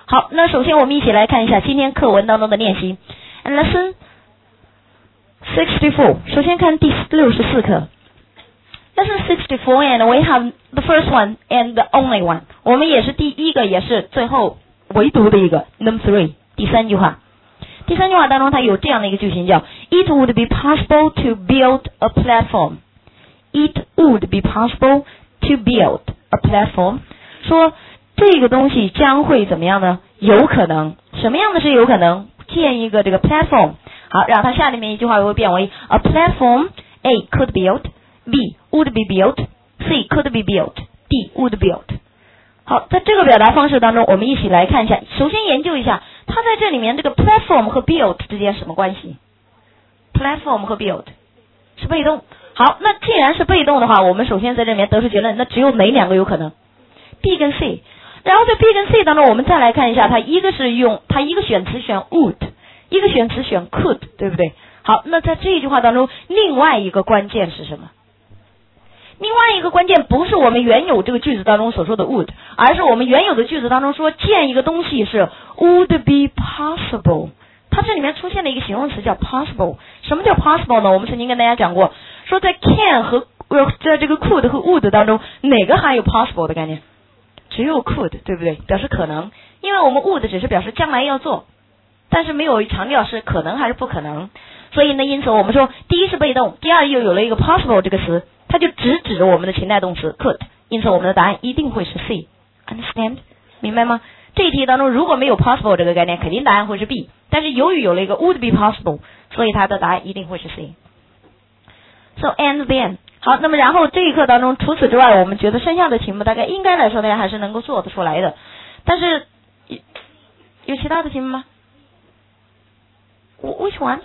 好，那首先我们一起来看一下今天课文当中的练习。Lesson 64，首先看第64课。Lesson 64 and we have the first one and the only one。我们也是第一个，也是最后唯独的一个 Number 3，第三句话。第三句话当中它有这样的一个句型叫 It would be possible to build a platform. It would be possible to build a platform. 说这个东西将会怎么样呢？有可能，什么样的是有可能？建一个这个 platform。好，然后它下面一句话会变为 A platform A could build, B would be built, C could be built, D would build。好，在这个表达方式当中，我们一起来看一下。首先研究一下，它在这里面这个 platform 和 build 之间什么关系 ？platform 和 build 是被动。好，那既然是被动的话，我们首先在这里面得出结论，那只有哪两个有可能 ？B 跟 C。然后在 B 跟 C 当中，我们再来看一下，它一个选词选 would， 一个选词选 could， 对不对？好，那在这一句话当中，另外一个关键是什么？另外一个关键不是我们原有这个句子当中所说的 would， 而是我们原有的句子当中说建一个东西是 would be possible。它这里面出现了一个形容词叫 possible。什么叫 possible 呢？我们曾经跟大家讲过，说在 can 和在这个 could 和 would 当中，哪个含有 possible 的概念？只有 could， 对不对？表示可能，因为我们 would 只是表示将来要做，但是没有强调是可能还是不可能。所以呢，因此我们说，第一是被动，第二又有了一个 possible 这个词，它就只指我们的情态动词 could， 因此我们的答案一定会是 C。Understand？ 明白吗？这一题当中如果没有 possible 这个概念，肯定答案会是 B， 但是由于有了一个 would be possible， 所以它的答案一定会是 C。So and then。好，那么然后这一课当中，除此之外，我们觉得剩下的题目大概应该来说大家还是能够做得出来的。但是有其他的题目吗 ？Which one?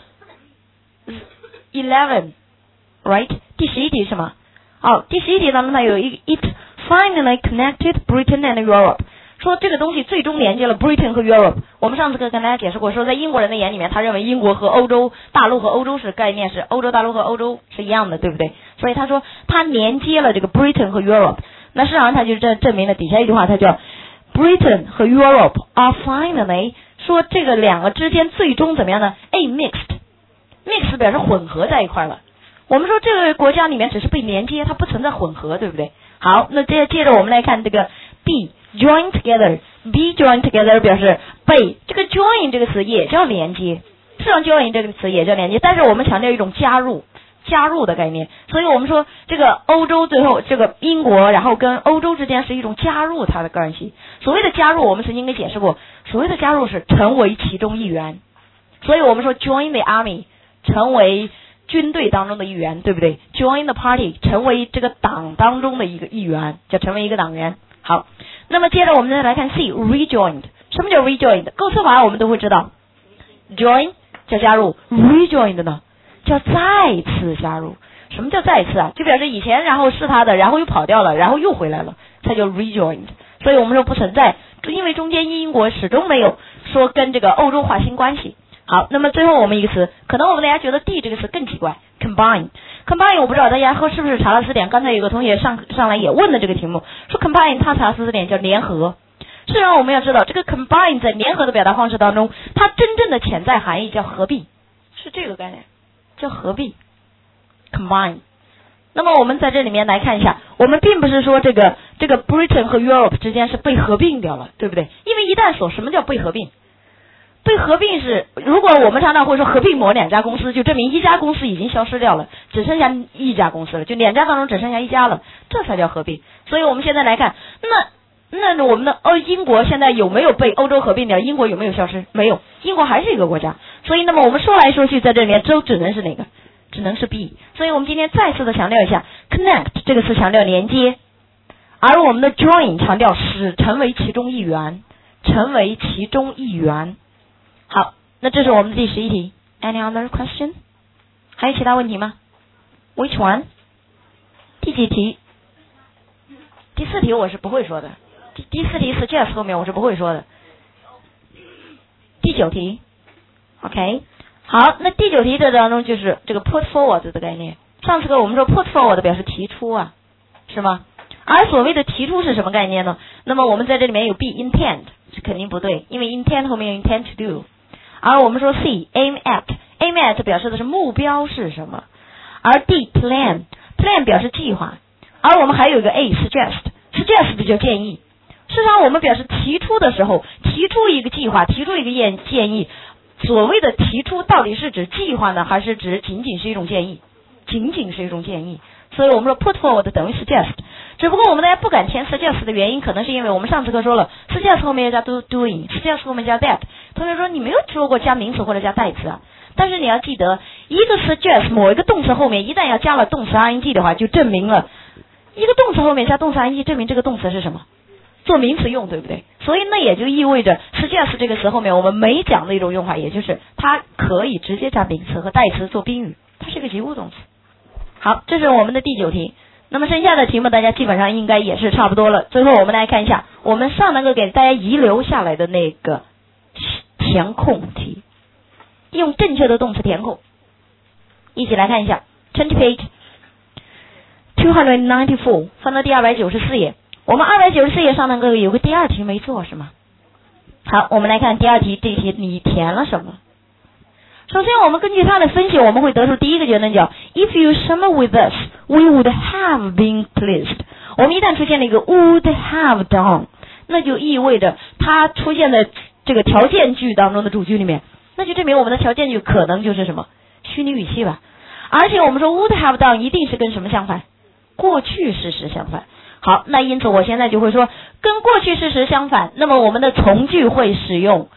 11, right? 第11题是吗？好，第11题当中它有一个 It finally connected Britain and Europe。说这个东西最终连接了 Britain 和 Europe。我们上次课跟大家解释过，说在英国人的眼里面，他认为英国和欧洲大陆和欧洲是概念是欧洲大陆和欧洲是一样的，对不对？所以他说他连接了这个 Britain 和 Europe。那事实上他就证明了底下一句话，它叫 Britain 和 Europe are finally， 说这个两个之间最终怎么样呢 ？A mixed 表示混合在一块了。我们说这个国家里面只是被连接，它不存在混合，对不对？好，那接着我们来看这个 B join together。B join together 表示被，这个 join 这个词也叫连接，实际上 join 这个词也叫连接，但是我们强调一种加入的概念。所以我们说这个欧洲最后这个英国然后跟欧洲之间是一种加入它的关系。所谓的加入我们曾经给解释过，所谓的加入是成为其中一员。所以我们说 join the army 成为军队当中的一员，对不对？ Join the party 成为这个党当中的一员，叫成为一个党员。好，那么接着我们再来看 C rejoined。 什么叫 rejoined？ 构词法我们都会知道， join 叫加入， rejoined 呢叫再次加入。什么叫再次啊？就表示以前然后是他的，然后又跑掉了，然后又回来了，才叫 rejoined。 所以我们说不存在，因为中间英国始终没有说跟这个欧洲划清关系。好，那么最后我们一个词，可能我们大家觉得 D 这个词更奇怪 combine 我不知道大家是不是查了词典，刚才有个同学上来也问了这个题目，说 combine 他查词典叫联合。事实上我们要知道，这个 combine 在联合的表达方式当中，它真正的潜在含义叫合并，是这个概念，叫合并 combine。 那么我们在这里面来看一下，我们并不是说这个 Britain 和 Europe 之间是被合并掉了，对不对？因为一旦说什么叫被合并，被合并是，如果我们常常会说合并某两家公司，就证明一家公司已经消失掉了，只剩下一家公司了，就两家当中只剩下一家了，这才叫合并。所以我们现在来看，那我们的英国现在有没有被欧洲合并掉？英国有没有消失？没有，英国还是一个国家。所以那么我们说来说去，在这里面只能是哪个？只能是 B。 所以我们今天再次的强调一下， connect 这个词强调连接，而我们的 join 强调使成为其中一员，成为其中一员。好，那这是我们的第11题。 Any other question？ 还有其他问题吗？ Which one？ 第几题？第4题我是不会说的，第4题 suggest 后面我是不会说的。第9题 OK。 好，那第9题这当中就是这个 put forward 的概念。上次课我们说 put forward 表示提出啊，是吗？而所谓的提出是什么概念呢？那么我们在这里面有 be intend 这肯定不对，因为 intend 后面有 intend to do。而我们说 C aim at 表示的是目标是什么，而 D plan 表示计划，而我们还有一个 A suggest 就建议。事实上我们表示提出的时候，提出一个计划，提出一个建议，所谓的提出到底是指计划呢，还是指仅仅是一种建议？仅仅是一种建议。所以我们说 put forward 等于 suggest， 只不过我们大家不敢填 suggest 的原因，可能是因为我们上次课说了 suggest 后面要加 doing， suggest 后面加 that。同学说你没有说过加名词或者加代词啊，但是你要记得，一个 suggest 某一个动词后面一旦要加了动词 ing 的话，就证明了一个动词后面加动词 ing， 证明这个动词是什么？做名词用，对不对？所以那也就意味着 suggest 这个词后面我们没讲的一种用法，也就是它可以直接加名词和代词做宾语，它是个及物动词。好，这是我们的第9题。那么剩下的题目大家基本上应该也是差不多了。最后我们来看一下我们上堂课给大家遗留下来的那个填空题，用正确的动词填空。一起来看一下 turn to page 294， 翻到第294页。我们294页上堂课有个第2题没做是吗？好，我们来看第2题，这题你填了什么？首先我们根据它的分析，我们会得出第一个结论叫 If you summer with us, we would have been pleased。 我们一旦出现了一个 would have done， 那就意味着它出现在这个条件句当中的主句里面，那就证明我们的条件句可能就是什么？虚拟语气吧。而且我们说 would have done 一定是跟什么相反？过去事实相反。好，那因此我现在就会说跟过去事实相反，那么我们的从句会使用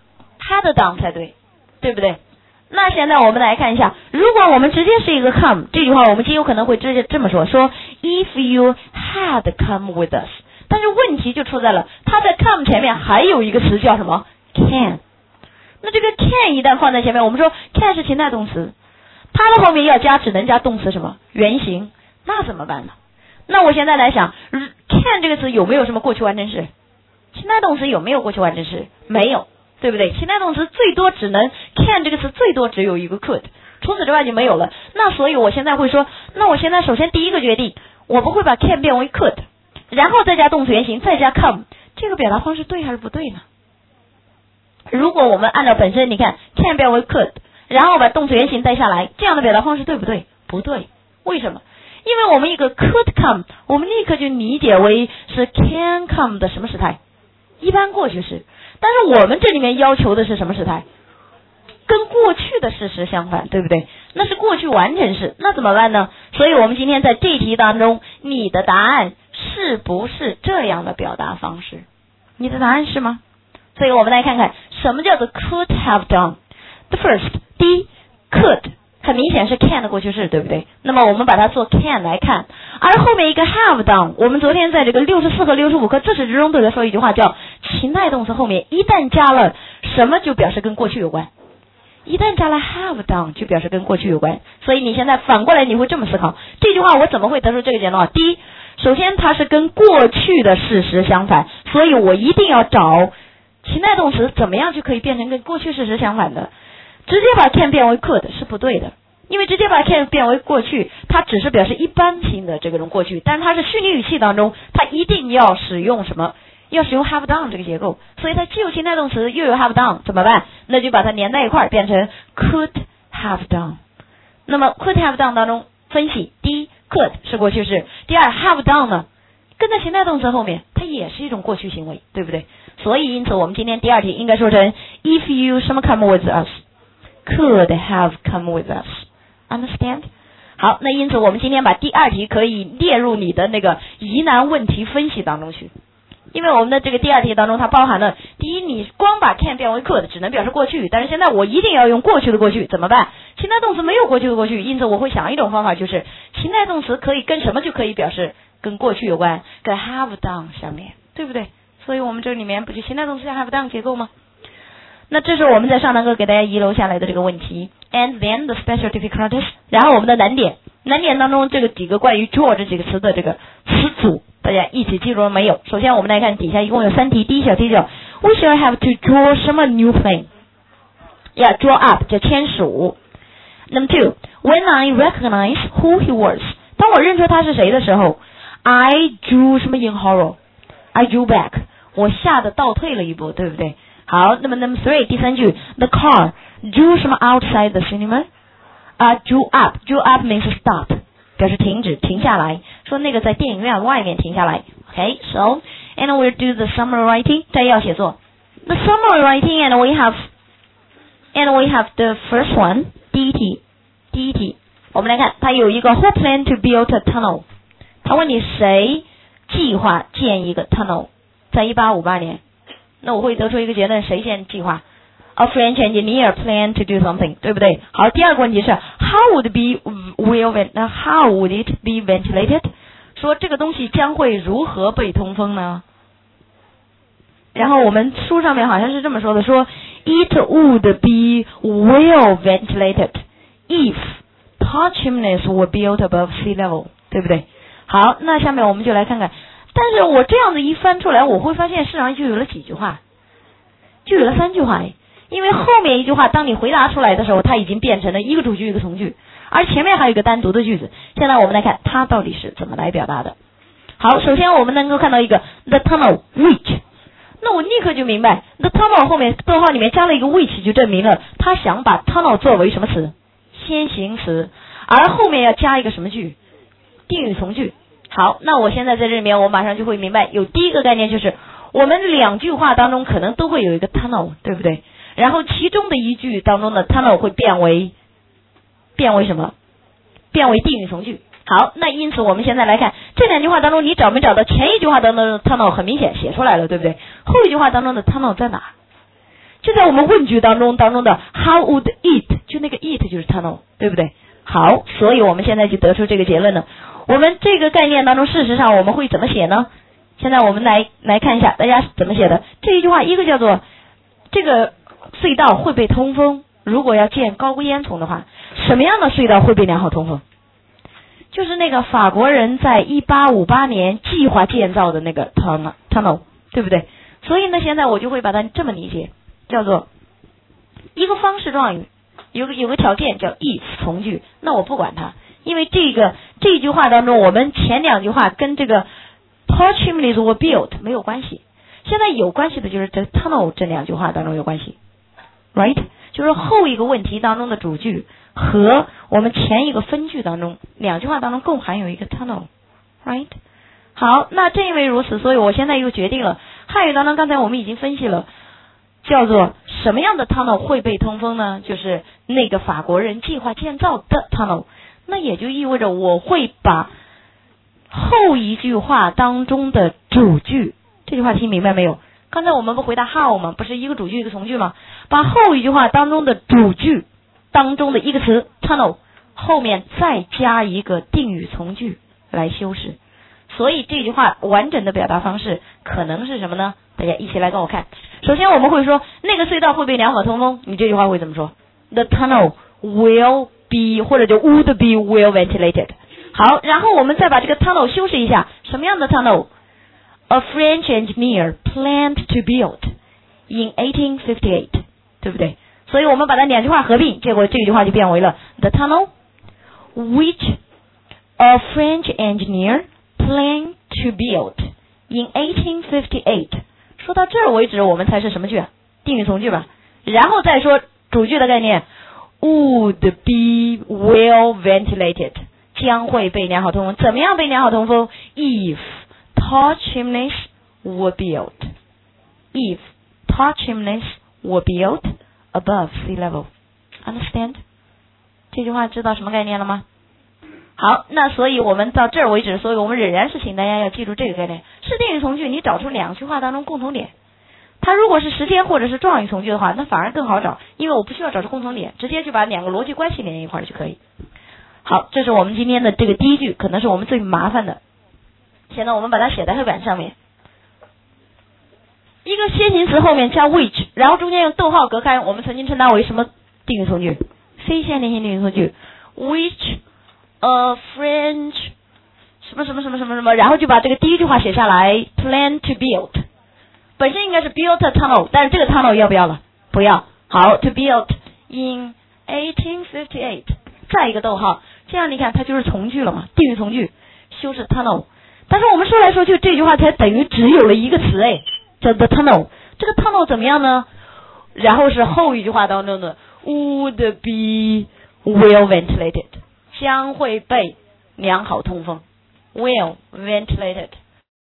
had done 才对，对不对？那现在我们来看一下，如果我们直接是一个 come， 这句话我们极有可能会直接这么说 if you had come with us， 但是问题就出在了它在 come 前面还有一个词叫什么 can。 那这个 can 一旦放在前面，我们说 can 是情态动词，它的后面要加只能加动词什么原形，那怎么办呢？那我现在来想 can 这个词有没有什么过去完成式？情态动词有没有过去完成式？没有，对不对？情态动词最多只能 can 这个词最多只有一个 could， 除此之外就没有了。那所以我现在会说，那我现在首先第一个决定，我不会把 can 变为 could， 然后再加动词原形，再加 come， 这个表达方式对还是不对呢？如果我们按照本身你看 can 变为 could， 然后把动词原形带下来，这样的表达方式对不对？不对。为什么？因为我们一个 could come， 我们立刻就理解为是 can come 的什么时态？一般过去式。但是我们这里面要求的是什么时态？跟过去的事实相反，对不对？那是过去完成式，那怎么办呢？所以我们今天在这题当中，你的答案是不是这样的表达方式？你的答案是吗？所以我们来看看什么叫做 could have done。The first， 第一 could很明显是 can 的过去式，对不对？那么我们把它做 can 来看，而后面一个 have done， 我们昨天在这个64和65课自始至终都在说一句话，叫情态动词后面一旦加了什么就表示跟过去有关，一旦加了 have done 就表示跟过去有关。所以你现在反过来你会这么思考，这句话我怎么会得出这个结论？第一，首先它是跟过去的事实相反，所以我一定要找情态动词怎么样就可以变成跟过去事实相反的。直接把 can 变为 could 是不对的，因为直接把 can 变为过去，它只是表示一般性的这种过去，但它是虚拟语气当中，它一定要使用什么？要使用 have done 这个结构，所以它既有情态动词又有 have done， 怎么办？那就把它连在一块儿，变成 could have done。那么 could have done 当中分析，第一 could 是过去式，第二 have done 呢，跟在情态动词后面，它也是一种过去行为，对不对？所以因此我们今天第2题应该说成 if you 什么 come with us。Could have come with us. Understand? 好，那因此我们今天把第2题可以列入你的那个疑难问题分析当中去。因为我们的这个第2题当中它包含了，第一，你光把 can 变为 could 只能表示过去，但是现在我一定要用过去的过去，怎么办？情态动词没有过去的过去，因此我会想一种方法，就是情态动词可以跟什么就可以表示跟过去有关，跟 have done 相连，对不对？所以我们这里面不就情态动词加 have done 结构吗？那这是我们在上堂课给大家遗留下来的这个问题 ，and then the special difficulties， 然后我们的难点当中这个几个关于 draw 这几个词的这个词组，大家一起记住了没有？首先我们来看底下一共有3题，第一小题叫 We shall have to draw 什么 new thing， 要 draw up 叫签署。Number 2 When I recognize who he was， 当我认出他是谁的时候 I drew 什么 in horror， I drew back， 我下的倒退了一步，对不对？好，那么 number 3第3句 the car drew 什么 outside the cinema drew up means stop 表示停止停下来，说那个在电影院外面停下来。 Okay, so and we'll do the summary writing 摘要写作 the summary writing and we have the first one 第一题我们来看，它有一个 who plan to build a tunnel， 他问你谁计划建一个 tunnel， 在1858年，那我会得出一个结论，谁先计划？ A French engineer planned to do something， 对不对？好，第二个问题是 how would it be ventilated？ 说这个东西将会如何被通风呢？然后我们书上面好像是这么说的，说 it would be well ventilated if tall chimneys were built above sea level， 对不对？好，那下面我们就来看看，但是我这样子一翻出来，我会发现市场就有了几句话，就有了3句话，因为后面一句话当你回答出来的时候，它已经变成了一个主句一个从句，而前面还有一个单独的句子。现在我们来看它到底是怎么来表达的。好，首先我们能够看到一个 the tunnel which， 那我立刻就明白 the tunnel 后面逗号里面加了一个 which， 就证明了他想把 tunnel 作为什么词？先行词，而后面要加一个什么句？定语从句。好，那我现在在这里面我马上就会明白，有第一个概念就是我们2句话当中可能都会有一个 tunnel， 对不对？然后其中的一句当中的 tunnel 会变为什么？变为定语从句。好，那因此我们现在来看这2句话当中，你找没找到前一句话当中的 tunnel？ 很明显写出来了，对不对？后一句话当中的 tunnel 在哪？就在我们问句当中的 how would it， 就那个 it 就是 tunnel， 对不对？好，所以我们现在就得出这个结论了。我们这个概念当中，事实上我们会怎么写呢？现在我们来看一下大家是怎么写的。这一句话，一个叫做这个隧道会被通风，如果要建高烟囱的话，什么样的隧道会被良好通风？就是那个法国人在1858年计划建造的那个 tunnel， 对不对？所以呢，现在我就会把它这么理解，叫做一个方式状语，有个条件叫 if 从句，那我不管它，因为这句话当中，我们前2句话跟这个 tall chimneys were built 没有关系，现在有关系的就是这 tunnel 这2句话当中有关系 ，right？ 就是后一个问题当中的主句和我们前一个分句当中2句话当中共含有一个 tunnel，right？ 好，那正因为如此，所以我现在又决定了，汉语当中刚才我们已经分析了，叫做什么样的 tunnel 会被通风呢？就是那个法国人计划建造的 tunnel， 那也就意味着我会把后一句话当中的主句，这句话听明白没有？刚才我们不回答 how 吗？不是一个主句一个从句吗？把后一句话当中的主句当中的一个词 tunnel 后面再加一个定语从句来修饰，所以这句话完整的表达方式可能是什么呢？大家一起来跟我看。首先我们会说那个隧道会被良好通风，你这句话会怎么说？ The tunnel will be 或者就 would be well ventilated。 好，然后我们再把这个 tunnel 修饰一下，什么样的 tunnel？ A French engineer planned to build in 1858， 对不对？所以我们把它2句话合并，结果这句话就变为了 The tunnel which a French engineer planned to build in 1858。 说到这儿为止，我们才是什么句？定语从句吧。然后再说主句的概念 would be well ventilated， 将会被良好通风。怎么样被良好通风？ if tall chimneys were built， if tall chimneys were built above sea level。 Understand？ 这句话知道什么概念了吗？好，那所以我们到这儿为止，所以我们仍然是请大家要记住这个概念，是定语从句，你找出2句话当中共同点。它如果是时间或者是状语从句的话，那反而更好找，因为我不需要找出共同点，直接就把2个逻辑关系连一块儿就可以。好，这是我们今天的这个第一句，可能是我们最麻烦的。现在我们把它写在黑板上面，一个先行词后面加 which， 然后中间用逗号隔开，我们曾经称它为什么定语从句？非限定性定语从句 which a French 什么什么什么什么什么，然后就把这个第一句话写下来 plan to build， 本身应该是 built a tunnel， 但是这个 tunnel 要不要了？不要。好， to build in 1858， 再一个逗号，这样你看它就是从句了嘛，定语从句修饰 tunnel。但是我们说来说去这句话才等于只有了一个词， 叫 the tunnel。这个 tunnel 怎么样呢？然后是后一句话当中的 would be well ventilated， 将会被良好通风 ，well ventilated。